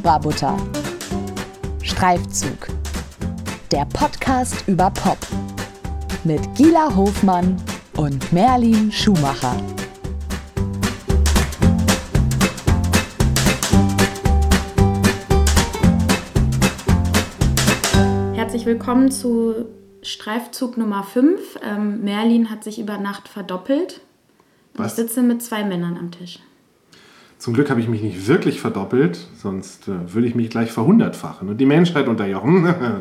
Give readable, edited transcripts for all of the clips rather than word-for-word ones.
Zebrabutter. Streifzug. Der Podcast über Pop. Mit Gila Hofmann und Merlin Schumacher. Herzlich willkommen zu Streifzug Nummer 5. Merlin hat sich über Nacht verdoppelt. Was? Ich sitze mit 2 Männern am Tisch. Zum Glück habe ich mich nicht wirklich verdoppelt, sonst würde ich mich gleich verhundertfachen und die Menschheit unterjochen.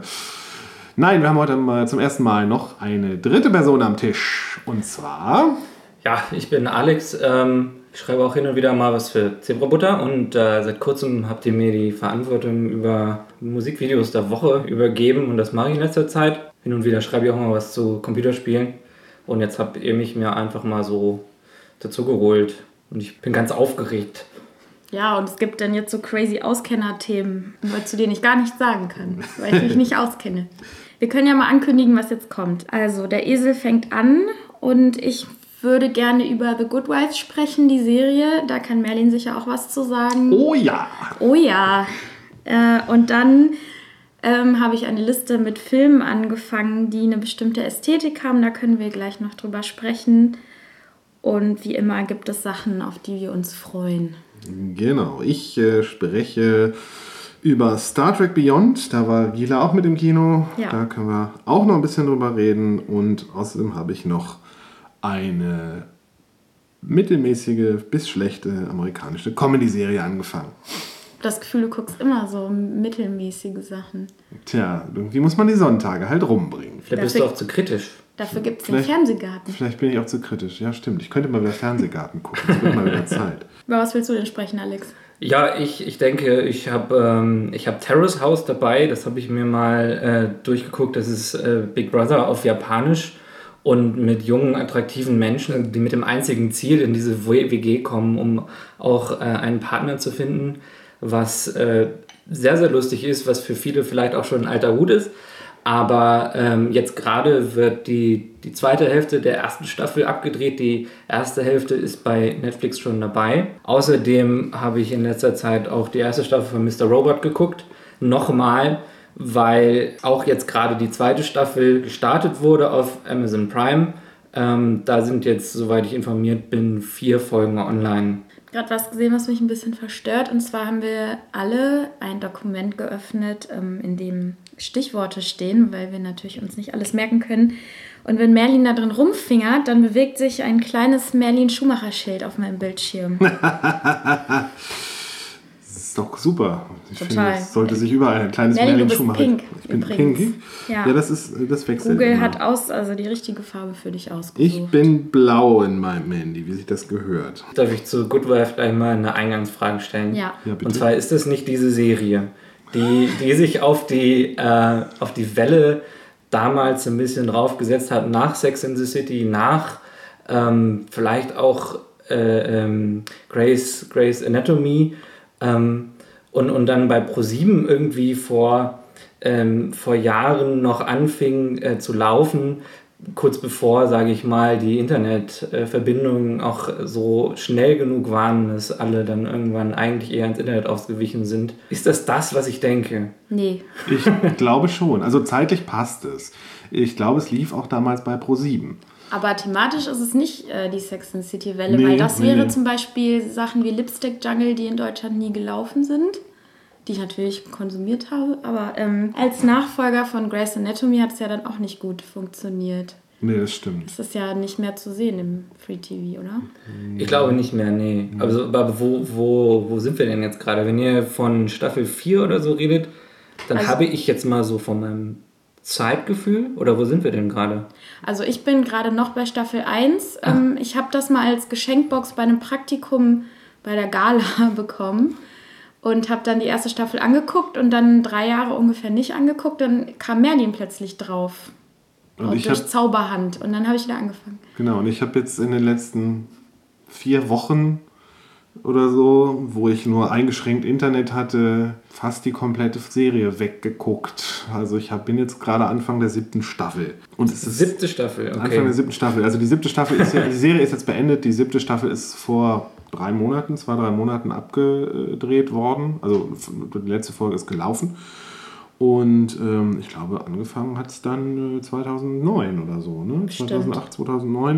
Nein, wir haben heute mal zum ersten Mal noch eine dritte Person am Tisch. Und zwar... Ja, ich bin Alex. Ich schreibe auch hin und wieder mal was für Zebrabutter und seit kurzem habt ihr mir die Verantwortung über Musikvideos der Woche übergeben und das mache ich in letzter Zeit. Hin und wieder schreibe ich auch mal was zu Computerspielen und jetzt habt ihr mich mir einfach mal so dazu geholt. Und ich bin ganz aufgeregt. Ja, und es gibt dann jetzt so crazy Auskenner-Themen, zu denen ich gar nichts sagen kann, weil ich mich nicht auskenne. Wir können ja mal ankündigen, was jetzt kommt. Also, der Esel fängt an und ich würde gerne über The Good Wife sprechen, die Serie. Da kann Merlin sicher auch was zu sagen. Oh ja! Oh ja! Und dann habe ich eine Liste mit Filmen angefangen, die eine bestimmte Ästhetik haben. Da können wir gleich noch drüber sprechen. Und wie immer gibt es Sachen, auf die wir uns freuen. Genau, ich spreche über Star Trek Beyond. Da war Gila auch mit im Kino. Ja. Da können wir auch noch ein bisschen drüber reden. Und außerdem habe ich noch eine mittelmäßige bis schlechte amerikanische Comedy-Serie angefangen. Das Gefühl, du guckst immer so mittelmäßige Sachen. Tja, irgendwie muss man die Sonntage halt rumbringen. Vielleicht bist du auch zu kritisch. Dafür gibt es den Fernsehgarten. Vielleicht bin ich auch zu kritisch. Ja, stimmt. Ich könnte mal wieder Fernsehgarten gucken. Es wird mal wieder Zeit. Über was willst du denn sprechen, Alex? Ja, ich denke, ich hab Terrace House dabei. Das habe ich mir mal durchgeguckt. Das ist Big Brother auf Japanisch. Und mit jungen, attraktiven Menschen, die mit dem einzigen Ziel in diese WG kommen, um auch einen Partner zu finden, was sehr, sehr lustig ist, was für viele vielleicht auch schon ein alter Hut ist. Aber jetzt gerade wird die zweite Hälfte der ersten Staffel abgedreht. Die erste Hälfte ist bei Netflix schon dabei. Außerdem habe ich in letzter Zeit auch die erste Staffel von Mr. Robot geguckt. Nochmal, weil auch jetzt gerade die zweite Staffel gestartet wurde auf Amazon Prime. Da sind jetzt, soweit ich informiert bin, 4 Folgen online. Gerade was gesehen, was mich ein bisschen verstört. Und zwar haben wir alle ein Dokument geöffnet, in dem Stichworte stehen, weil wir natürlich uns nicht alles merken können. Und wenn Merlin da drin rumfingert, dann bewegt sich ein kleines Merlin-Schumacher-Schild auf meinem Bildschirm. Das ist doch super. Ich Total. finde, es sollte sich überall ein kleines Merlin, Merlin-Schumacher... Pink, ich bin übrigens. pink? Ja. Ja, das wechselt Google immer. hat die richtige Farbe für dich ausgesucht. Ich bin blau in meinem Handy, wie sich das gehört. Darf ich zu Good Wife gleich mal eine Eingangsfrage stellen? Ja. Ja, bitte. Und zwar ist es nicht diese Serie, die sich auf die Welle damals ein bisschen draufgesetzt hat, nach Sex and the City, nach vielleicht auch Grey's Anatomy und dann bei ProSieben irgendwie vor Jahren noch anfing zu laufen, kurz bevor, sage ich mal, die Internetverbindungen auch so schnell genug waren, dass alle dann irgendwann eigentlich eher ins Internet ausgewichen sind. Ist das, was ich denke? Nee. Ich glaube schon. Also zeitlich passt es. Ich glaube, es lief auch damals bei ProSieben. Aber thematisch ist es nicht die Sex and the City Welle, Nee, weil das wäre nee. zum Beispiel Sachen wie Lipstick Jungle, die in Deutschland nie gelaufen sind, die ich natürlich konsumiert habe. Aber als Nachfolger von Grey's Anatomy hat es ja dann auch nicht gut funktioniert. Nee, das stimmt. Das ist ja nicht mehr zu sehen im Free TV, oder? Ich glaube nicht mehr, nee. Aber wo sind wir denn jetzt gerade? Wenn ihr von Staffel 4 oder so redet, dann Also- habe ich jetzt mal so von meinem Zeitgefühl, oder wo sind wir denn gerade? Also ich bin gerade noch bei Staffel 1. Ich habe das mal als Geschenkbox bei einem Praktikum bei der Gala bekommen und habe dann die erste Staffel angeguckt und dann 3 Jahre ungefähr nicht angeguckt. Dann kam Merlin plötzlich drauf. Und Und ich durch habe Zauberhand. Und dann habe ich wieder angefangen. genau, und ich habe jetzt in den letzten 4 Wochen oder so, wo ich nur eingeschränkt Internet hatte, fast die komplette Serie weggeguckt. Also bin jetzt gerade Anfang der 7. Staffel. Und es ist 7. Staffel, okay. Anfang der 7. Staffel. Also die 7. Staffel ist ja, die Serie ist jetzt beendet, die 7. Staffel ist vor 2-3 Monaten abgedreht worden. Also die letzte Folge ist gelaufen. Und ich glaube, angefangen hat es dann 2009 oder so, ne? 2008, 2009.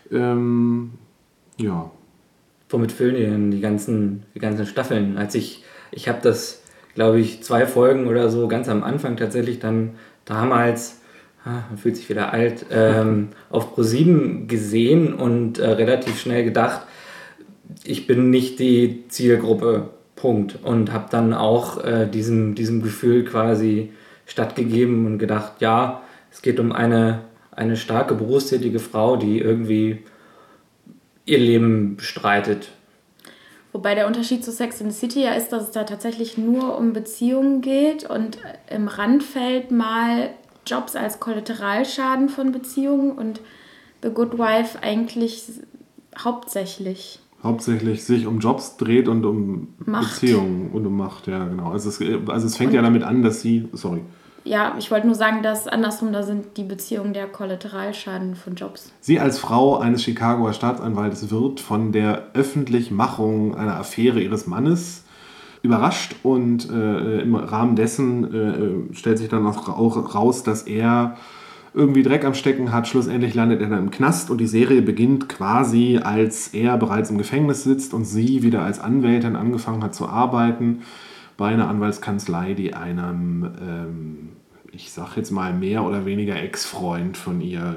Ja. Womit füllen die denn die ganzen Staffeln? Ich habe das, glaube ich, 2 Folgen oder so ganz am Anfang tatsächlich dann damals, man fühlt sich wieder alt, auf ProSieben gesehen und relativ schnell gedacht, ich bin nicht die Zielgruppe, Punkt. Und habe dann auch diesem Gefühl quasi stattgegeben und gedacht, ja, es geht um eine starke, berufstätige Frau, die irgendwie ihr Leben bestreitet. Wobei der Unterschied zu Sex and the City ja ist, dass es da tatsächlich nur um Beziehungen geht und im Randfeld mal Jobs als Kollateralschaden von Beziehungen und The Good Wife eigentlich hauptsächlich sich um Jobs dreht und um Macht. Beziehungen und um Macht, ja genau. Also es fängt ja damit an, dass sie, Ja, ich wollte nur sagen, dass andersrum, da sind die Beziehungen der Kollateralschaden von Jobs. Sie als Frau eines Chicagoer Staatsanwaltes wird von der Öffentlichmachung einer Affäre ihres Mannes überrascht und im Rahmen dessen stellt sich dann auch raus, dass er irgendwie Dreck am Stecken hat. Schlussendlich landet er dann im Knast und die Serie beginnt quasi, als er bereits im Gefängnis sitzt und sie wieder als Anwältin angefangen hat zu arbeiten bei einer Anwaltskanzlei, die einem, ich sag jetzt mal mehr oder weniger Ex-Freund von ihr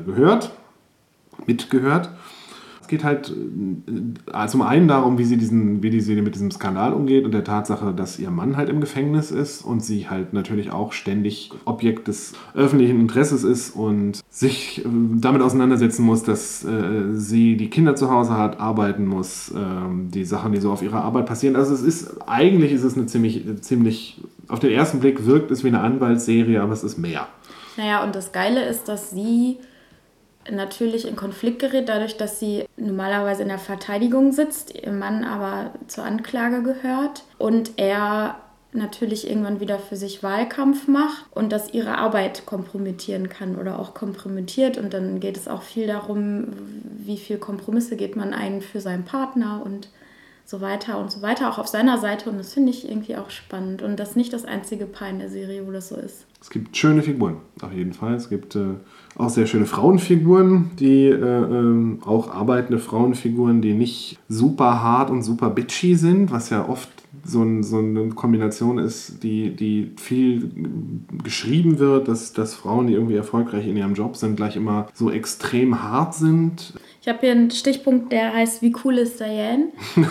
mitgehört. Es geht halt zum einen darum, wie die Serie mit diesem Skandal umgeht und der Tatsache, dass ihr Mann halt im Gefängnis ist und sie halt natürlich auch ständig Objekt des öffentlichen Interesses ist und sich damit auseinandersetzen muss, dass sie die Kinder zu Hause hat, arbeiten muss, die Sachen, die so auf ihrer Arbeit passieren. Also eigentlich ist es eine ziemlich, auf den ersten Blick wirkt es wie eine Anwaltsserie, aber es ist mehr. Naja, und das Geile ist, dass sie natürlich in Konflikt gerät, dadurch, dass sie normalerweise in der Verteidigung sitzt, ihr Mann aber zur Anklage gehört und er natürlich irgendwann wieder für sich Wahlkampf macht und das ihre Arbeit kompromittieren kann oder auch kompromittiert. Und dann geht es auch viel darum, wie viel Kompromisse geht man ein für seinen Partner und so weiter, auch auf seiner Seite. Und das finde ich irgendwie auch spannend. Und das ist nicht das einzige Paar in der Serie, wo das so ist. Es gibt schöne Figuren, auf jeden Fall. Es gibt auch sehr schöne Frauenfiguren, auch arbeitende Frauenfiguren, die nicht super hart und super bitchy sind, was ja oft so eine Kombination ist, die viel geschrieben wird, dass Frauen, die irgendwie erfolgreich in ihrem Job sind, gleich immer so extrem hart sind. Ich habe hier einen Stichpunkt, der heißt, wie cool ist Diane?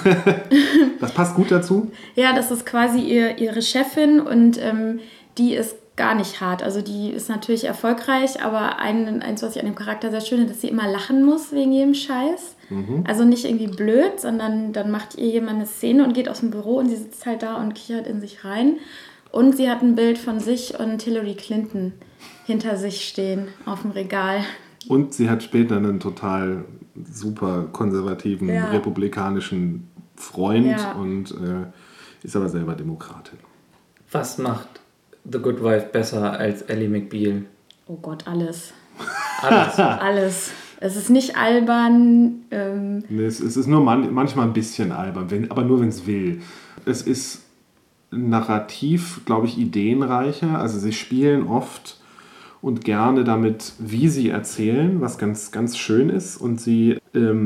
Das passt gut dazu? Ja, das ist quasi ihre Chefin und die ist gar nicht hart. Also die ist natürlich erfolgreich, aber eins, was ich an dem Charakter sehr schön finde, dass sie immer lachen muss wegen jedem Scheiß. Mhm. Also nicht irgendwie blöd, sondern dann macht ihr jemand eine Szene und geht aus dem Büro und sie sitzt halt da und kichert in sich rein. Und sie hat ein Bild von sich und Hillary Clinton hinter sich stehen auf dem Regal. Und sie hat später einen total super konservativen, republikanischen Freund und ist aber selber Demokratin. Was macht The Good Wife besser als Ally McBeal? Oh Gott, alles. Alles. Es ist nicht albern. Nee, es ist nur manchmal ein bisschen albern, aber nur, wenn es will. Es ist narrativ, glaube ich, ideenreicher. Also sie spielen oft und gerne damit, wie sie erzählen, was ganz, ganz schön ist. Und sie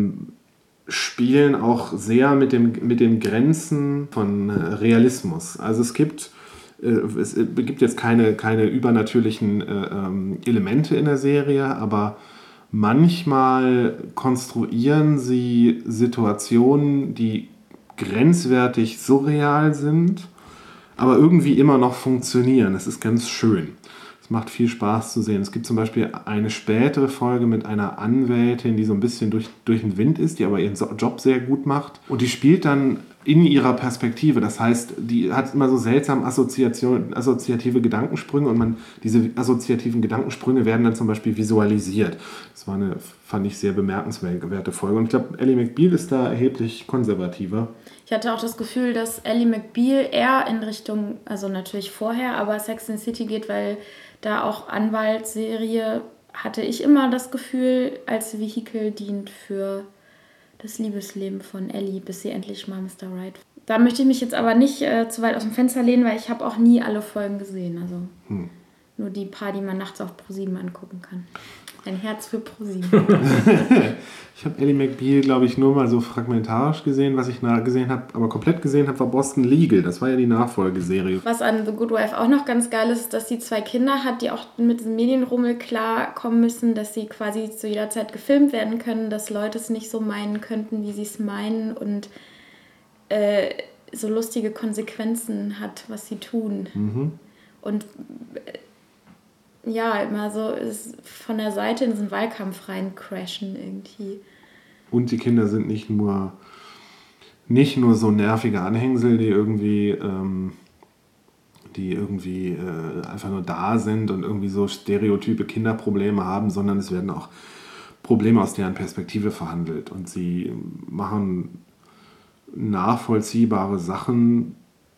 spielen auch sehr mit den Grenzen von Realismus. Also es gibt jetzt keine übernatürlichen Elemente in der Serie, aber manchmal konstruieren sie Situationen, die grenzwertig surreal sind, aber irgendwie immer noch funktionieren. Das ist ganz schön. Es macht viel Spaß zu sehen. Es gibt zum Beispiel eine spätere Folge mit einer Anwältin, die so ein bisschen durch den Wind ist, die aber ihren Job sehr gut macht. Und die spielt dann in ihrer Perspektive. Das heißt, die hat immer so seltsam assoziative Gedankensprünge und diese assoziativen Gedankensprünge werden dann zum Beispiel visualisiert. Das war fand ich, sehr bemerkenswerte Folge. Und ich glaube, Ally McBeal ist da erheblich konservativer. Ich hatte auch das Gefühl, dass Ally McBeal eher in Richtung, also natürlich vorher, aber Sex and the City geht, weil da auch Anwaltsserie, hatte ich immer das Gefühl, als Vehikel dient für das Liebesleben von Ellie, bis sie endlich mal Mr. Right. Da möchte ich mich jetzt aber nicht zu weit aus dem Fenster lehnen, weil ich habe auch nie alle Folgen gesehen. Also nur die paar, die man nachts auf ProSieben angucken kann. Ein Herz für ProSieben. Ich habe Ellie McBeal, glaube ich, nur mal so fragmentarisch gesehen. Was ich gesehen habe, aber komplett gesehen habe, war Boston Legal. Das war ja die Nachfolgeserie. Was an The Good Wife auch noch ganz geil ist, dass sie 2 Kinder hat, die auch mit diesem Medienrummel klarkommen müssen, dass sie quasi zu jeder Zeit gefilmt werden können, dass Leute es nicht so meinen könnten, wie sie es meinen und so lustige Konsequenzen hat, was sie tun. Und ja, immer so ist von der Seite in diesen Wahlkampf rein crashen irgendwie. Und die Kinder sind nicht nur so nervige Anhängsel, die irgendwie einfach nur da sind und irgendwie so stereotype Kinderprobleme haben, sondern es werden auch Probleme aus deren Perspektive verhandelt. Und sie machen nachvollziehbare Sachen,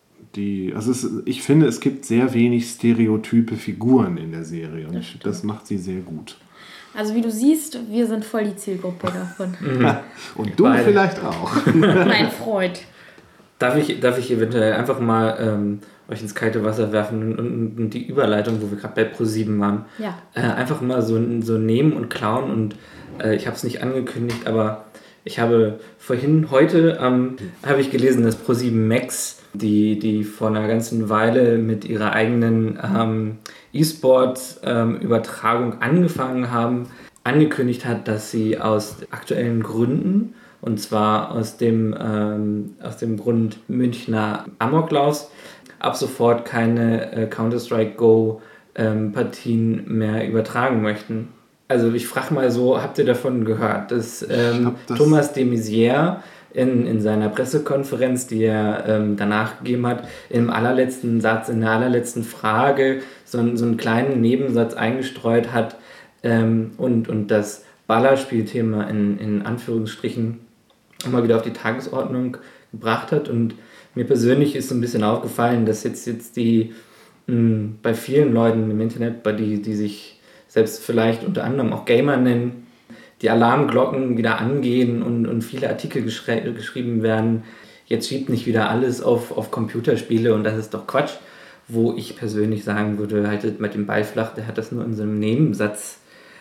ich finde, es gibt sehr wenig stereotype Figuren in der Serie und das macht sie sehr gut. Also wie du siehst, wir sind voll die Zielgruppe davon. Und du vielleicht auch. Mein Freund. Darf ich eventuell einfach mal euch ins kalte Wasser werfen und die Überleitung, wo wir gerade bei ProSieben waren, einfach mal so nehmen und klauen und ich habe es nicht angekündigt, aber ich habe heute habe ich gelesen, dass ProSieben Max, die vor einer ganzen Weile mit ihrer eigenen E-Sport-Übertragung angefangen haben, angekündigt hat, dass sie aus aktuellen Gründen, und zwar aus dem Grund Münchner Amoklaufs, ab sofort keine Counter-Strike Go Partien mehr übertragen möchten. Also ich frage mal so, habt ihr davon gehört, dass Thomas de Maizière in seiner Pressekonferenz, die er danach gegeben hat, im allerletzten Satz, in der allerletzten Frage so einen kleinen Nebensatz eingestreut hat und das Ballerspielthema in Anführungsstrichen immer wieder auf die Tagesordnung gebracht hat. Und mir persönlich ist so ein bisschen aufgefallen, dass jetzt die bei vielen Leuten im Internet, die sich selbst vielleicht unter anderem auch Gamer nennen, die Alarmglocken wieder angehen und viele Artikel geschrieben werden. Jetzt schiebt nicht wieder alles auf Computerspiele und das ist doch Quatsch. Wo ich persönlich sagen würde, haltet mit dem Ball flach, der hat das nur in so einem Nebensatz.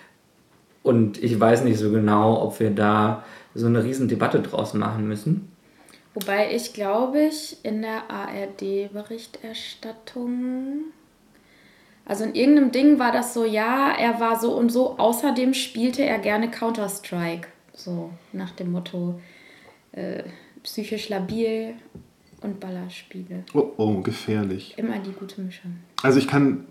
Und ich weiß nicht so genau, ob wir da so eine riesen Debatte draus machen müssen. Wobei ich, glaube ich, in der ARD-Berichterstattung, also in irgendeinem Ding war das so, ja, er war so und so, außerdem spielte er gerne Counter-Strike. So nach dem Motto psychisch labil und Ballerspiele. Oh, gefährlich. Immer die gute Mischung. Also ich kann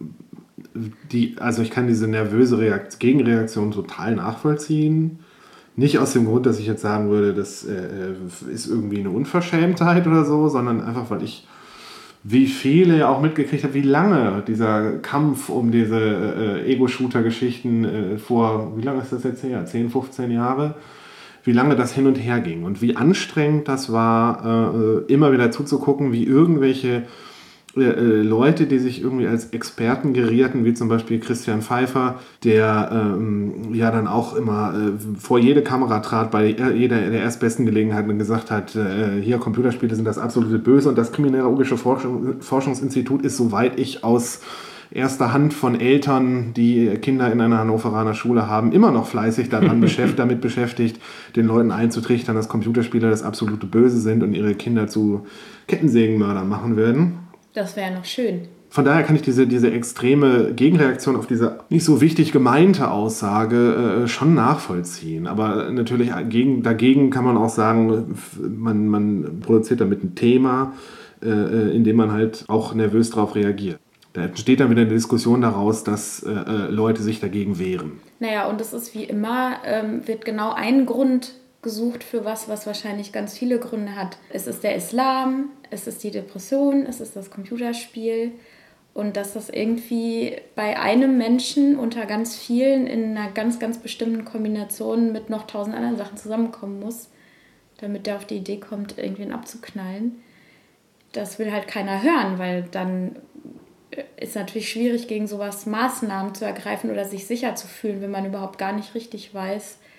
diese nervöse Gegenreaktion total nachvollziehen. Nicht aus dem Grund, dass ich jetzt sagen würde, das ist irgendwie eine Unverschämtheit oder so, sondern einfach, weil ich, wie viele auch mitgekriegt habe, wie lange dieser Kampf um diese Ego-Shooter-Geschichten wie lange ist das jetzt her? 10, 15 Jahre? Wie lange das hin und her ging und wie anstrengend das war, immer wieder zuzugucken, wie irgendwelche Leute, die sich irgendwie als Experten gerierten, wie zum Beispiel Christian Pfeiffer, der dann auch immer vor jede Kamera trat, bei jeder der erstbesten Gelegenheiten und gesagt hat, hier Computerspiele sind das absolute Böse und das Kriminologische Forschungsinstitut ist, soweit ich aus erster Hand von Eltern, die Kinder in einer Hannoveraner Schule haben, immer noch fleißig damit beschäftigt, den Leuten einzutrichtern, dass Computerspiele das absolute Böse sind und ihre Kinder zu Kettensägenmördern machen werden. Das wäre noch schön. Von daher kann ich diese extreme Gegenreaktion auf diese nicht so wichtig gemeinte Aussage schon nachvollziehen. Aber natürlich dagegen kann man auch sagen, man produziert damit ein Thema, in dem man halt auch nervös darauf reagiert. Da entsteht dann wieder eine Diskussion daraus, dass Leute sich dagegen wehren. Naja, und es ist wie immer, wird genau ein Grund gesucht für was wahrscheinlich ganz viele Gründe hat. Es ist der Islam, es ist die Depression, es ist das Computerspiel und dass das irgendwie bei einem Menschen unter ganz vielen in einer ganz, ganz bestimmten Kombination mit noch 1000 anderen Sachen zusammenkommen muss, damit der auf die Idee kommt, irgendwen abzuknallen. Das will halt keiner hören, weil dann ist natürlich schwierig, gegen sowas Maßnahmen zu ergreifen oder sich sicher zu fühlen, wenn man überhaupt gar nicht richtig weiß,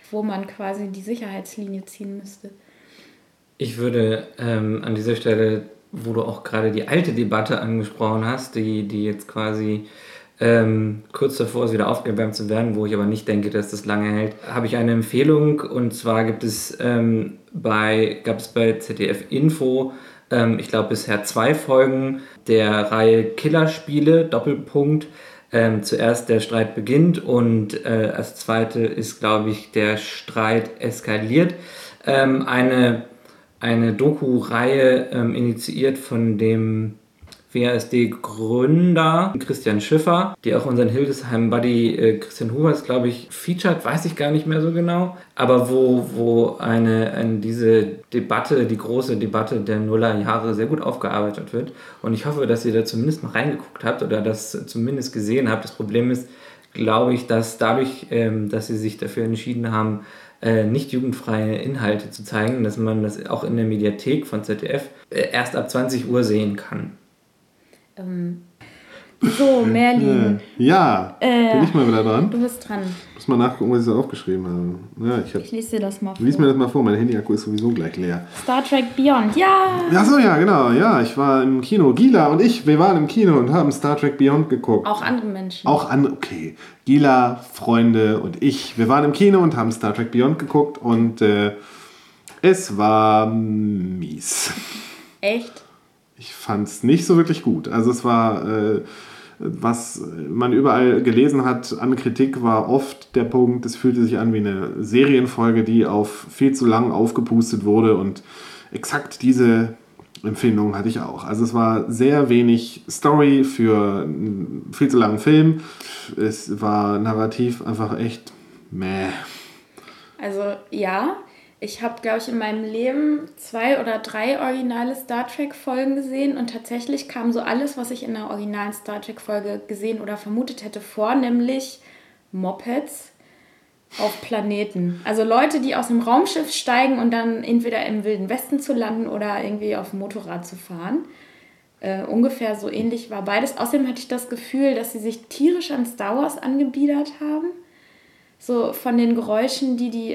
wo man quasi die Sicherheitslinie ziehen müsste. Ich würde an dieser Stelle, wo du auch gerade die alte Debatte angesprochen hast, die jetzt quasi kurz davor ist, wieder aufgewärmt zu werden, wo ich aber nicht denke, dass das lange hält, habe ich eine Empfehlung, und zwar gab es bei ZDF Info, ich glaube bisher 2 Folgen der Reihe Killerspiele, Doppelpunkt. Zuerst der Streit beginnt und als zweite ist, glaube ich, der Streit eskaliert. Eine Doku-Reihe initiiert von dem WASD-Gründer Christian Schiffer, die auch unseren Hildesheim-Buddy Christian Hubers, glaube ich, featured, weiß ich gar nicht mehr so genau, aber wo diese Debatte, die große Debatte der Nullerjahre sehr gut aufgearbeitet wird. Und ich hoffe, dass ihr da zumindest mal reingeguckt habt oder das zumindest gesehen habt. Das Problem ist, glaube ich, dass dadurch, dass sie sich dafür entschieden haben, nicht jugendfreie Inhalte zu zeigen, dass man das auch in der Mediathek von ZDF erst ab 20 Uhr sehen kann. So, Merlin. Ja, bin ich mal wieder dran? Du bist dran. Muss mal nachgucken, was ich so aufgeschrieben habe. Ja, ich lese dir das mal vor. Lies mir das mal vor, mein Handy-Akku ist sowieso gleich leer. Star Trek Beyond, ja! Ach so, ja, genau. Ja, ich war im Kino. Gila und ich, wir waren im Kino und haben Star Trek Beyond geguckt. Auch andere Menschen. Auch andere, okay. Gila, Freunde und ich, wir waren im Kino und haben Star Trek Beyond geguckt und es war mies. Echt? Ich fand es nicht so wirklich gut. Also es war, was man überall gelesen hat an Kritik, war oft der Punkt, es fühlte sich an wie eine Serienfolge, die auf viel zu lang aufgepustet wurde, und exakt diese Empfindung hatte ich auch. Also es war sehr wenig Story für einen viel zu langen Film. Es war narrativ einfach echt meh. Also ja, ich habe, glaube ich, in meinem Leben 2 oder 3 originale Star Trek-Folgen gesehen, und tatsächlich kam so alles, was ich in einer originalen Star Trek-Folge gesehen oder vermutet hätte, vor, nämlich Mopeds auf Planeten. Also Leute, die aus dem Raumschiff steigen und dann entweder im Wilden Westen zu landen oder irgendwie auf dem Motorrad zu fahren. Ungefähr so ähnlich war beides. Außerdem hatte ich das Gefühl, dass sie sich tierisch an Star Wars angebiedert haben. So von den Geräuschen, die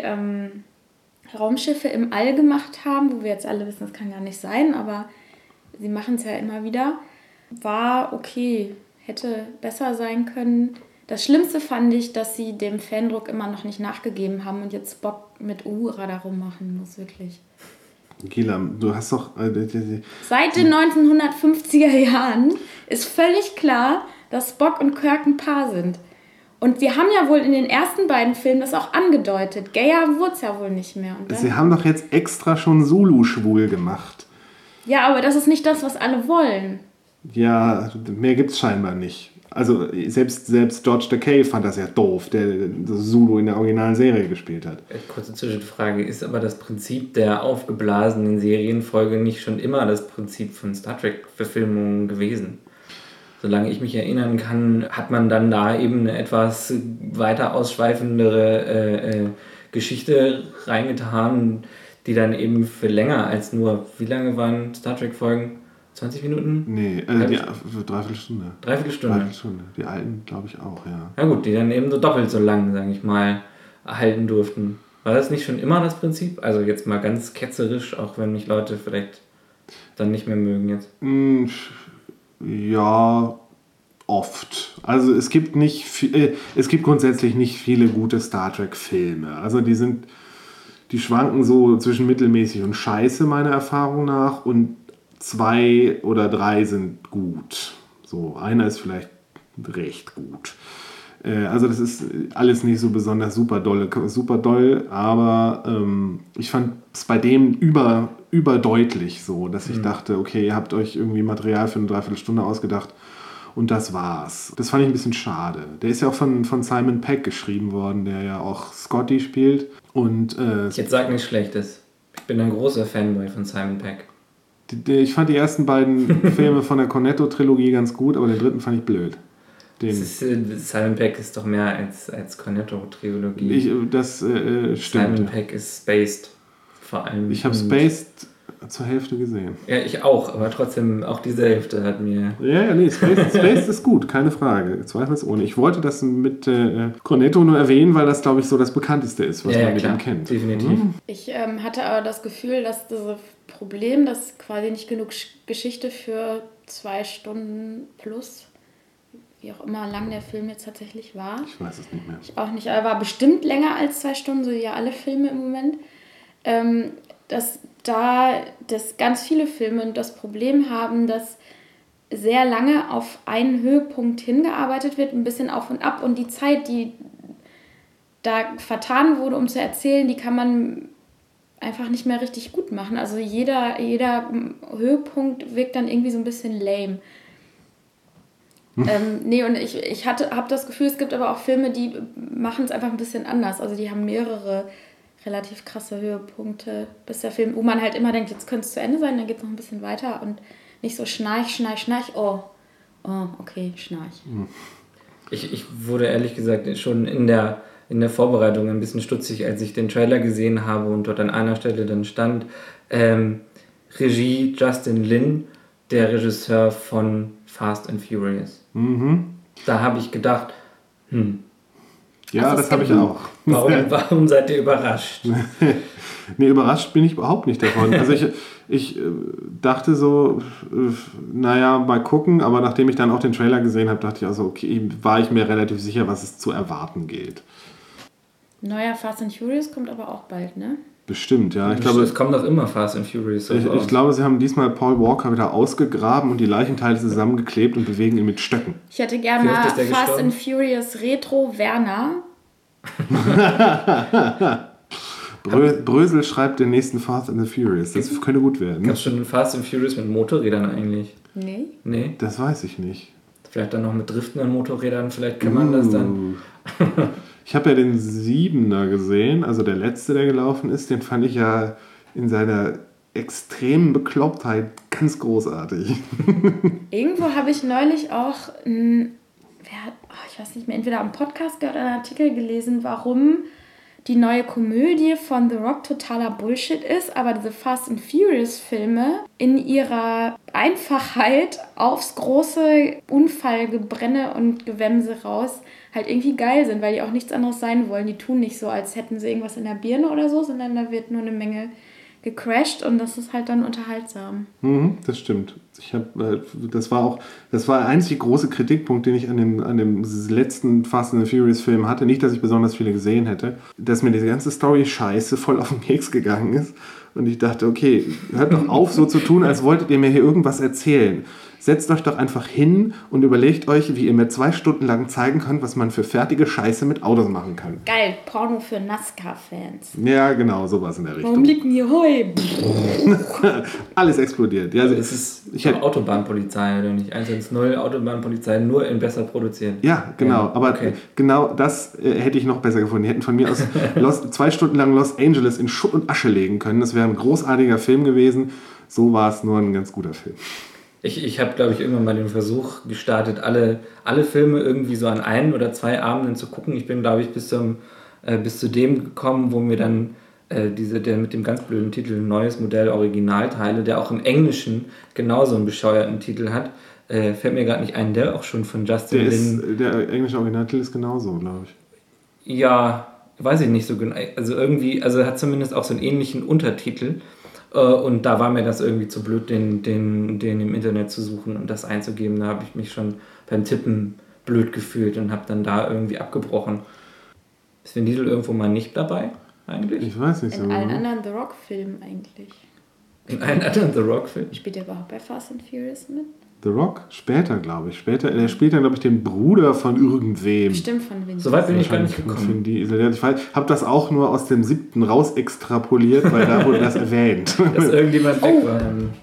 Raumschiffe im All gemacht haben, wo wir jetzt alle wissen, das kann gar nicht sein, aber sie machen es ja immer wieder, war okay, hätte besser sein können. Das Schlimmste fand ich, dass sie dem Fandruck immer noch nicht nachgegeben haben und jetzt Spock mit Uhura darum machen muss, wirklich. Gila, du hast doch... Seit den 1950er Jahren ist völlig klar, dass Spock und Kirk ein Paar sind. Und wir haben ja wohl in den ersten beiden Filmen das auch angedeutet. Gaia wurde es ja wohl nicht mehr. Und sie haben doch jetzt extra schon Sulu schwul gemacht. Ja, aber das ist nicht das, was alle wollen. Ja, mehr gibt's scheinbar nicht. Also selbst George Takei fand das ja doof, der Sulu in der originalen Serie gespielt hat. Kurze Zwischenfrage, ist aber das Prinzip der aufgeblasenen Serienfolge nicht schon immer das Prinzip von Star Trek-Verfilmungen gewesen? Solange ich mich erinnern kann, hat man dann da eben eine etwas weiter ausschweifendere Geschichte reingetan, die dann eben für länger als nur, wie lange waren Star Trek-Folgen? 20 Minuten? Nee, dreiviertel Stunde. Dreiviertel Stunde. Die alten, glaube ich, auch, ja. Na gut, die dann eben so doppelt so lang, sage ich mal, erhalten durften. War das nicht schon immer das Prinzip? Also jetzt mal ganz ketzerisch, auch wenn mich Leute vielleicht dann nicht mehr mögen jetzt. Ja, oft. Also es gibt grundsätzlich nicht viele gute Star Trek-Filme. Also die schwanken so zwischen mittelmäßig und scheiße, meiner Erfahrung nach, und 2 oder 3 sind gut. So, einer ist vielleicht recht gut. Also das ist alles nicht so besonders super doll, aber ich fand es bei dem überdeutlich so, dass ich dachte, okay, ihr habt euch irgendwie Material für eine Dreiviertelstunde ausgedacht und das war's. Das fand ich ein bisschen schade. Der ist ja auch von Simon Pegg geschrieben worden, der ja auch Scotty spielt. Und jetzt sag nichts Schlechtes. Ich bin ein großer Fanboy von Simon Pegg. Ich fand die ersten beiden Filme von der Cornetto-Trilogie ganz gut, aber den dritten fand ich blöd. Simon Pegg ist doch mehr als Cornetto-Trilogie. Das stimmt. Simon Pegg ist Spaced. Vor allem. Ich habe Spaced zur Hälfte gesehen. Ja, ich auch, aber trotzdem auch diese Hälfte hat mir... Nee, Space ist gut, keine Frage, zweifelsohne. Ich wollte das mit Cornetto nur erwähnen, weil das, glaube ich, so das Bekannteste ist, was man mit ihm kennt. Definitiv. Ich hatte aber das Gefühl, dass das Problem, dass quasi nicht genug Geschichte für 2 Stunden plus, wie auch immer lang der Film jetzt tatsächlich war. Ich weiß es nicht mehr. Ich auch nicht, aber war bestimmt länger als 2 Stunden, so wie ja alle Filme im Moment. Dass ganz viele Filme das Problem haben, dass sehr lange auf einen Höhepunkt hingearbeitet wird, ein bisschen auf und ab, und die Zeit, die da vertan wurde, um zu erzählen, die kann man einfach nicht mehr richtig gut machen. Also jeder Höhepunkt wirkt dann irgendwie so ein bisschen lame. Und ich habe das Gefühl, es gibt aber auch Filme, die machen es einfach ein bisschen anders. Also die haben mehrere relativ krasse Höhepunkte, bis der Film, wo man halt immer denkt, jetzt könnte es zu Ende sein, dann geht es noch ein bisschen weiter und nicht so schnarch, oh, okay, schnarch. Ich wurde ehrlich gesagt schon in der Vorbereitung ein bisschen stutzig, als ich den Trailer gesehen habe und dort an einer Stelle dann stand, Regie Justin Lin, der Regisseur von Fast and Furious. Da habe ich gedacht, Ja, also das habe ich auch. Warum seid ihr überrascht? Nee, überrascht bin ich überhaupt nicht davon. Also ich dachte so, naja, mal gucken, aber nachdem ich dann auch den Trailer gesehen habe, dachte ich also, okay, war ich mir relativ sicher, was es zu erwarten gilt. Neuer Fast and Furious kommt aber auch bald, ne? Bestimmt, ja. Ich glaube, es kommt doch immer Fast and Furious. Ich glaube, sie haben diesmal Paul Walker wieder ausgegraben und die Leichenteile zusammengeklebt und bewegen ihn mit Stöcken. Ich hätte gerne mal Fast and Furious Retro Werner. Brösel schreibt den nächsten Fast and the Furious. Das könnte gut werden. Gab es schon Fast and Furious mit Motorrädern eigentlich? Nee. Das weiß ich nicht. Vielleicht dann noch mit driftenden Motorrädern, vielleicht kann man das dann... Ich habe ja den 7er gesehen, also der letzte, der gelaufen ist. Den fand ich ja in seiner extremen Beklopptheit ganz großartig. Irgendwo habe ich neulich auch, ich weiß nicht mehr, entweder am Podcast gehört oder einen Artikel gelesen, warum die neue Komödie von The Rock totaler Bullshit ist, aber diese Fast and Furious Filme in ihrer Einfachheit aufs große Unfallgebrenne und Gewämse raus halt irgendwie geil sind, weil die auch nichts anderes sein wollen. Die tun nicht so, als hätten sie irgendwas in der Birne oder so, sondern da wird nur eine Menge gecrashed und das ist halt dann unterhaltsam. Das stimmt. Das war der einzige große Kritikpunkt, den ich an dem letzten Fast and the Furious Film hatte. Nicht, dass ich besonders viele gesehen hätte, dass mir diese ganze Story-Scheiße voll auf den Keks gegangen ist. Und ich dachte, okay, hört doch auf, so zu tun, als wolltet ihr mir hier irgendwas erzählen. Setzt euch doch einfach hin und überlegt euch, wie ihr mir 2 Stunden lang zeigen könnt, was man für fertige Scheiße mit Autos machen kann. Geil, Porno für NASCAR-Fans. Ja, genau, sowas in der Richtung. Warum liegt denn hier Heu? Alles explodiert. Ja, also es ist Autobahnpolizei oder nicht? 110 Autobahnpolizei, nur in besser produzieren. Ja, genau. Ja, aber okay. Genau das hätte ich noch besser gefunden. Die hätten von mir aus 2 Stunden lang Los Angeles in Schutt und Asche legen können. Das wäre ein großartiger Film gewesen. So war es nur ein ganz guter Film. Ich habe, glaube ich, irgendwann mal den Versuch gestartet, alle Filme irgendwie so an 1 oder 2 Abenden zu gucken. Ich bin, glaube ich, bis zu dem gekommen, wo mir dann der mit dem ganz blöden Titel Neues Modell Originalteile, der auch im Englischen genauso einen bescheuerten Titel hat, fällt mir gerade nicht ein, der auch schon von Justin Lin... Der englische Originaltitel ist genauso, glaube ich. Ja, weiß ich nicht so genau. Also er hat zumindest auch so einen ähnlichen Untertitel. Und da war mir das irgendwie zu blöd, den im Internet zu suchen und das einzugeben. Da habe ich mich schon beim Tippen blöd gefühlt und habe dann da irgendwie abgebrochen. Ist Vin Diesel irgendwo mal nicht dabei eigentlich? Ich weiß nicht so. In allen anderen The Rock-Filmen eigentlich. In allen anderen The Rock-Filmen? Spielt er überhaupt bei Fast and Furious mit? The Rock? Später, glaube ich. Er spielt dann, glaube ich, den Bruder von irgendwem. Stimmt, von Vin Diesel. So weit bin ich gar nicht gekommen. Ich habe das auch nur aus dem 7. raus extrapoliert, weil da wurde das erwähnt. Dass irgendjemand weg war.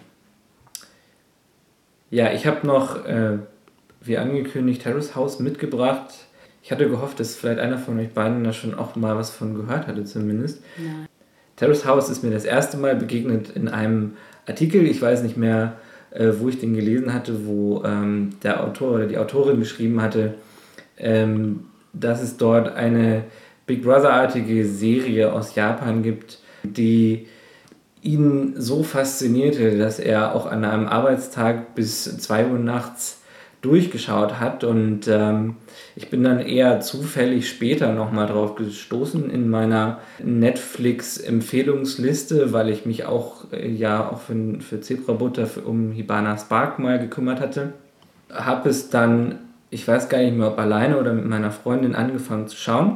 Ja, ich habe noch, wie angekündigt, Terrace House mitgebracht. Ich hatte gehofft, dass vielleicht einer von euch beiden da schon auch mal was von gehört hatte zumindest. Nein. Terrace House ist mir das erste Mal begegnet in einem Artikel, ich weiß nicht mehr, wo ich den gelesen hatte, wo der Autor oder die Autorin geschrieben hatte, dass es dort eine Big Brother-artige Serie aus Japan gibt, die ihn so faszinierte, dass er auch an einem Arbeitstag bis 2 Uhr nachts durchgeschaut hat. Und ich bin dann eher zufällig später nochmal drauf gestoßen in meiner Netflix-Empfehlungsliste, weil ich mich auch für Zebrabutter um Hibana Spark mal gekümmert hatte. Habe es dann, ich weiß gar nicht mehr, ob alleine oder mit meiner Freundin angefangen zu schauen.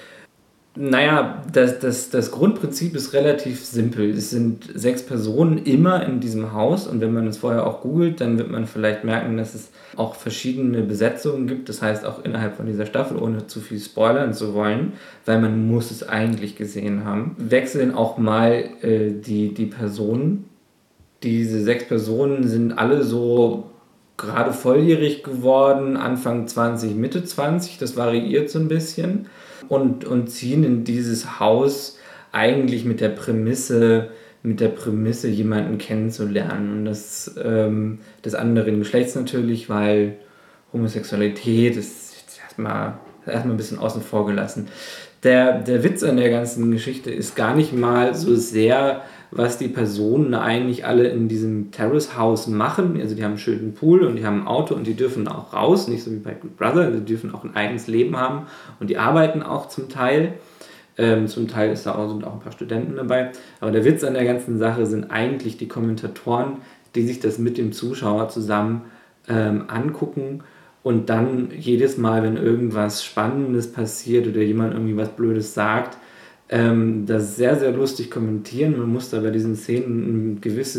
Naja, das Grundprinzip ist relativ simpel. Es sind 6 Personen immer in diesem Haus und wenn man es vorher auch googelt, dann wird man vielleicht merken, dass es auch verschiedene Besetzungen gibt. Das heißt auch innerhalb von dieser Staffel, ohne zu viel spoilern zu wollen, weil man muss es eigentlich gesehen haben, wechseln auch mal die Personen. Diese 6 Personen sind alle so gerade volljährig geworden, Anfang 20, Mitte 20, das variiert so ein bisschen. Und ziehen in dieses Haus eigentlich mit der Prämisse, jemanden kennenzulernen. Und das des anderen Geschlechts natürlich, weil Homosexualität ist erstmal ein bisschen außen vor gelassen. Der Witz an der ganzen Geschichte ist gar nicht mal so sehr, was die Personen eigentlich alle in diesem Terrace-Haus machen. Also die haben einen schönen Pool und die haben ein Auto und die dürfen auch raus, nicht so wie bei Big Brother, die dürfen auch ein eigenes Leben haben und die arbeiten auch zum Teil. Zum Teil sind auch ein paar Studenten dabei. Aber der Witz an der ganzen Sache sind eigentlich die Kommentatoren, die sich das mit dem Zuschauer zusammen angucken und dann jedes Mal, wenn irgendwas Spannendes passiert oder jemand irgendwie was Blödes sagt, das sehr, sehr lustig kommentieren. Man muss da bei diesen Szenen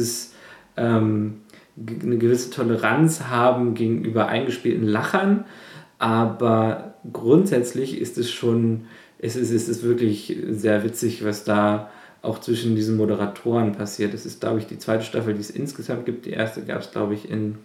eine gewisse Toleranz haben gegenüber eingespielten Lachern, aber grundsätzlich ist es wirklich sehr witzig, was da auch zwischen diesen Moderatoren passiert. Das ist, glaube ich, die 2. Staffel, die es insgesamt gibt. Die erste gab es, glaube ich, in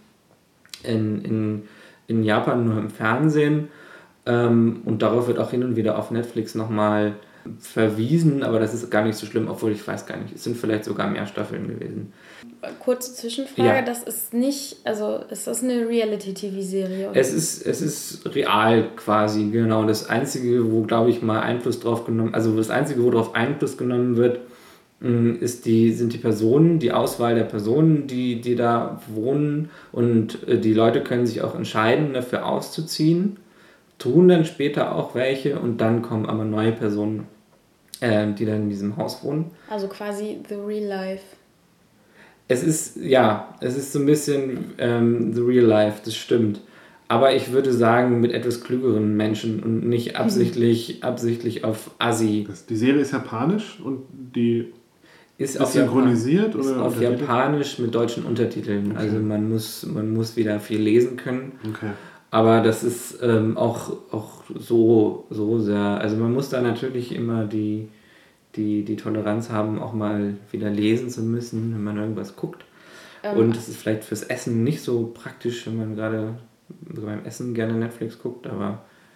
Japan nur im Fernsehen. Und darauf wird auch hin und wieder auf Netflix nochmal verwiesen, aber das ist gar nicht so schlimm, obwohl ich weiß gar nicht, es sind vielleicht sogar mehr Staffeln gewesen. Kurze Zwischenfrage, ja. Das ist nicht, also ist das eine Reality-TV-Serie? Es ist real quasi, genau. Das Einzige, wo, glaube ich, mal Einfluss drauf genommen, also das Einzige, wo drauf Einfluss genommen wird, sind die Personen, die Auswahl der Personen, die da wohnen und die Leute können sich auch entscheiden, dafür auszuziehen. Tun dann später auch welche und dann kommen aber neue Personen, die dann in diesem Haus wohnen. Also quasi the real life. Es ist so ein bisschen the real life, das stimmt. Aber ich würde sagen, mit etwas klügeren Menschen und nicht absichtlich auf Assi. Die Serie ist japanisch und die ist synchronisiert? Ist oder auf Japanisch mit deutschen Untertiteln. Okay. Also man muss wieder viel lesen können. Okay. Aber das ist auch so sehr, also man muss da natürlich immer die Toleranz haben, auch mal wieder lesen zu müssen, wenn man irgendwas guckt. Und das ist vielleicht fürs Essen nicht so praktisch, wenn man gerade beim Essen gerne Netflix guckt, aber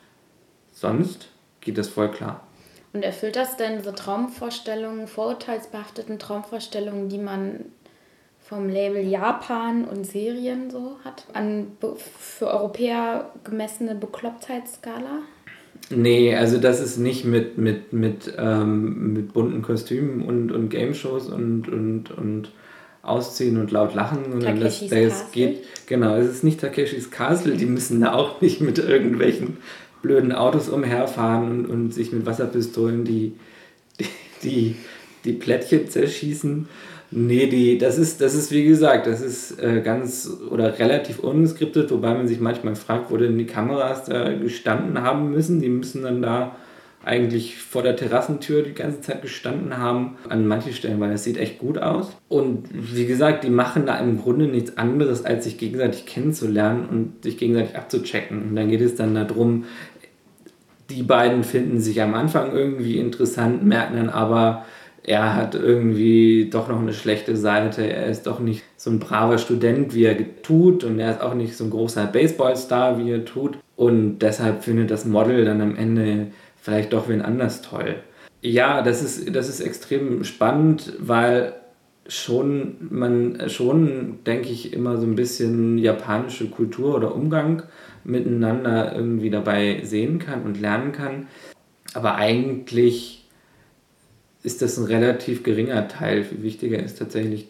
sonst geht das voll klar. Und erfüllt das denn so Traumvorstellungen, vorurteilsbehafteten Traumvorstellungen, die man vom Label Japan und Serien so hat? An für Europäer gemessene Beklopptheitsskala? Nee, also das ist nicht mit bunten Kostümen und Game-Shows und Ausziehen und laut lachen, sondern es ist nicht Takeshis Castle, die müssen da auch nicht mit irgendwelchen blöden Autos umherfahren und sich mit Wasserpistolen die Plättchen zerschießen. Nee, das ist wie gesagt, das ist ganz oder relativ ungeskriptet, wobei man sich manchmal fragt, wo denn die Kameras da gestanden haben müssen. Die müssen dann da eigentlich vor der Terrassentür die ganze Zeit gestanden haben, an manchen Stellen, weil das sieht echt gut aus. Und wie gesagt, die machen da im Grunde nichts anderes, als sich gegenseitig kennenzulernen und sich gegenseitig abzuchecken. Und dann geht es dann darum, die beiden finden sich am Anfang irgendwie interessant, merken dann aber, er hat irgendwie doch noch eine schlechte Seite, er ist doch nicht so ein braver Student, wie er tut und er ist auch nicht so ein großer Baseballstar, wie er tut. Und deshalb findet das Model dann am Ende vielleicht doch wen anders toll. Ja, das ist extrem spannend, weil man schon, denke ich, immer so ein bisschen japanische Kultur oder Umgang miteinander irgendwie dabei sehen kann und lernen kann. Aber eigentlich ist das ein relativ geringer Teil. Viel wichtiger ist tatsächlich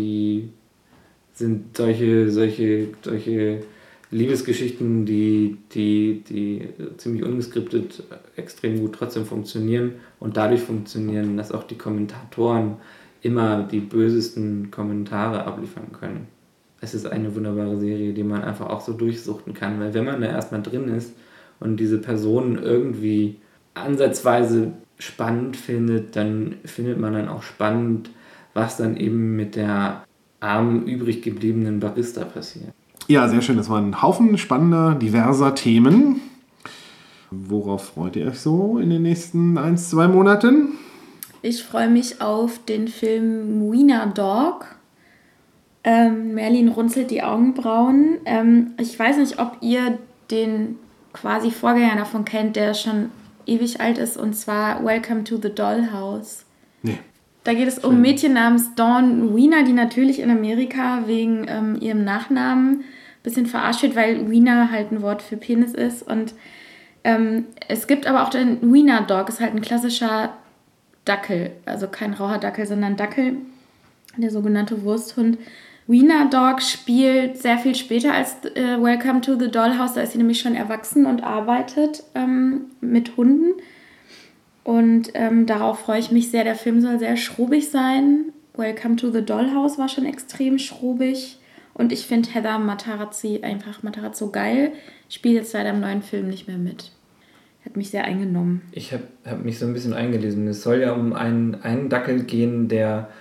sind solche Liebesgeschichten, die ziemlich ungeskriptet extrem gut trotzdem funktionieren und dadurch funktionieren, dass auch die Kommentatoren immer die bösesten Kommentare abliefern können. Es ist eine wunderbare Serie, die man einfach auch so durchsuchten kann, weil wenn man da erstmal drin ist und diese Personen irgendwie ansatzweise spannend findet, dann findet man dann auch spannend, was dann eben mit der armen, übrig gebliebenen Barista passiert. Ja, sehr schön. Das war ein Haufen spannender, diverser Themen. Worauf freut ihr euch so in den nächsten 1-2 Monaten? Ich freue mich auf den Film Wiener Dog. Merlin runzelt die Augenbrauen. Ich weiß nicht, ob ihr den quasi Vorgänger davon kennt, der schon ewig alt ist, und zwar Welcome to the Dollhouse. Nee. Da geht es um ein Mädchen namens Dawn Wiener, die natürlich in Amerika wegen ihrem Nachnamen ein bisschen verarscht wird, weil Wiener halt ein Wort für Penis ist. Und es gibt aber auch den Wiener Dog, ist halt ein klassischer Dackel, also kein rauer Dackel, sondern Dackel, der sogenannte Wursthund. Wiener Dog spielt sehr viel später als Welcome to the Dollhouse, da ist sie nämlich schon erwachsen und arbeitet mit Hunden. Und darauf freue ich mich sehr. Der Film soll sehr schrubig sein. Welcome to the Dollhouse war schon extrem schrubig. Und ich finde Heather Matarazzo geil. Spielt jetzt leider im neuen Film nicht mehr mit. Hat mich sehr eingenommen. Ich hab mich so ein bisschen eingelesen. Es soll ja um einen Dackel gehen, der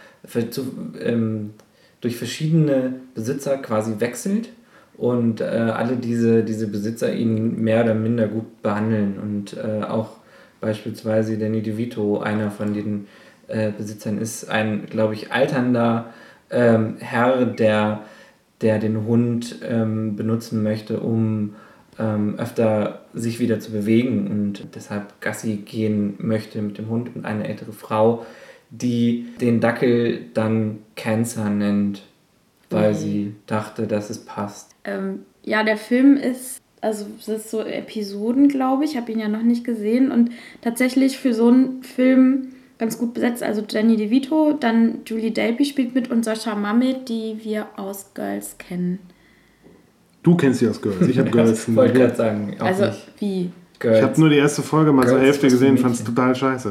durch verschiedene Besitzer quasi wechselt und alle diese Besitzer ihn mehr oder minder gut behandeln. Und auch beispielsweise Danny DeVito, einer von den Besitzern, ist ein, glaube ich, alternder Herr, der den Hund benutzen möchte, um öfter sich wieder zu bewegen und deshalb Gassi gehen möchte mit dem Hund, und eine ältere Frau, die den Dackel dann Cancer nennt, weil sie dachte, dass es passt. Ja, der Film ist, also es ist so Episoden, glaube ich, habe ihn ja noch nicht gesehen, und tatsächlich für so einen Film ganz gut besetzt. Also Danny DeVito, dann Julie Delpy spielt mit und Sascha Mamet, die wir aus Girls kennen. Du kennst sie aus Girls. Ich habe Girls Ich wollte gerade sagen, auch also nicht. Wie? Girls. Ich habe nur die erste Folge mal zur Hälfte gesehen, fand es Mädchen. total scheiße.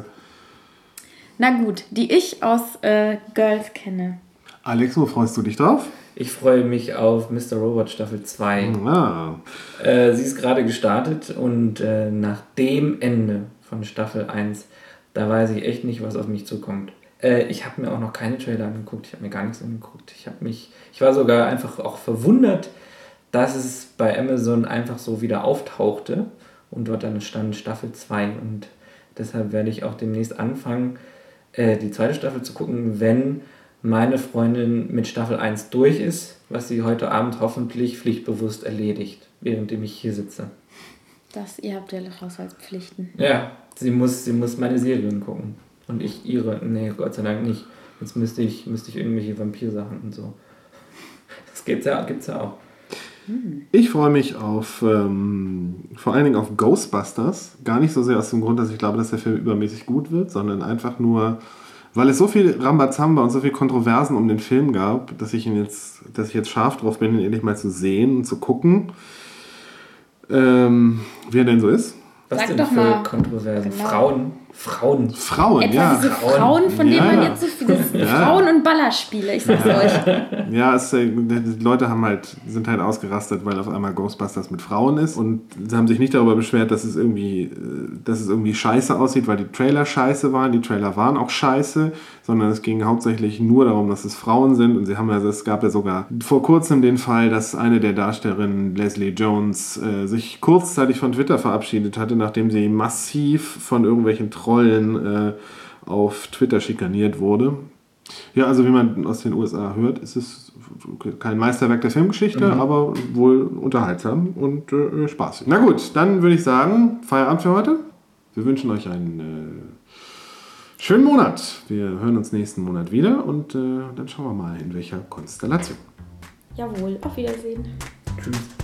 Na gut, die ich aus Girls kenne. Alex, wo freust du dich drauf? Ich freue mich auf Mr. Robot Staffel 2. Ah. Sie ist gerade gestartet und nach dem Ende von Staffel 1, da weiß ich echt nicht, was auf mich zukommt. Ich habe mir auch noch keine Trailer angeguckt, ich habe mir gar nichts angeguckt. Ich war sogar einfach auch verwundert, dass es bei Amazon einfach so wieder auftauchte und dort dann stand Staffel 2, und deshalb werde ich auch demnächst anfangen, die zweite Staffel zu gucken, wenn meine Freundin mit Staffel 1 durch ist, was sie heute Abend hoffentlich pflichtbewusst erledigt, währenddem ich hier sitze. Ihr habt ja Haushaltspflichten. Ja, sie muss meine Serien gucken und ich ihre. Nee, Gott sei Dank nicht. Jetzt müsste ich irgendwelche Vampirsachen und so. Das gibt's ja auch. Ich freue mich auf, vor allen Dingen auf Ghostbusters. Gar nicht so sehr aus dem Grund, dass ich glaube, dass der Film übermäßig gut wird, sondern einfach nur, weil es so viel Rambazamba und so viel Kontroversen um den Film gab, dass ich jetzt scharf drauf bin, ihn endlich mal zu sehen und zu gucken, wie er denn so ist. Was Sag denn doch für mal. Kontroversen? Genau. Frauen, Etwa ja. diese Frauen, von denen Ja. man jetzt so viele Frauen- und Ballerspiele, ich sag's euch. Ja, die Leute sind halt ausgerastet, weil auf einmal Ghostbusters mit Frauen ist, und sie haben sich nicht darüber beschwert, dass es irgendwie scheiße aussieht, weil die Trailer scheiße waren. Die Trailer waren auch scheiße, sondern es ging hauptsächlich nur darum, dass es Frauen sind, und es gab ja sogar vor kurzem den Fall, dass eine der Darstellerinnen, Leslie Jones, sich kurzzeitig von Twitter verabschiedet hatte, nachdem sie massiv von irgendwelchen Trollen auf Twitter schikaniert wurde. Ja, also wie man aus den USA hört, ist es kein Meisterwerk der Filmgeschichte, aber wohl unterhaltsam und spaßig. Na gut, dann würde ich sagen, Feierabend für heute. Wir wünschen euch einen schönen Monat. Wir hören uns nächsten Monat wieder, und dann schauen wir mal, in welcher Konstellation. Jawohl, auf Wiedersehen. Tschüss.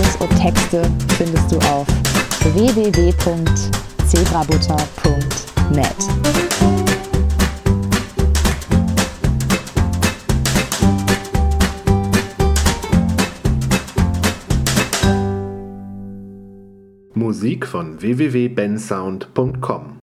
Infos und Texte findest du auf www.zebrabutter.net. Musik von www.bensound.com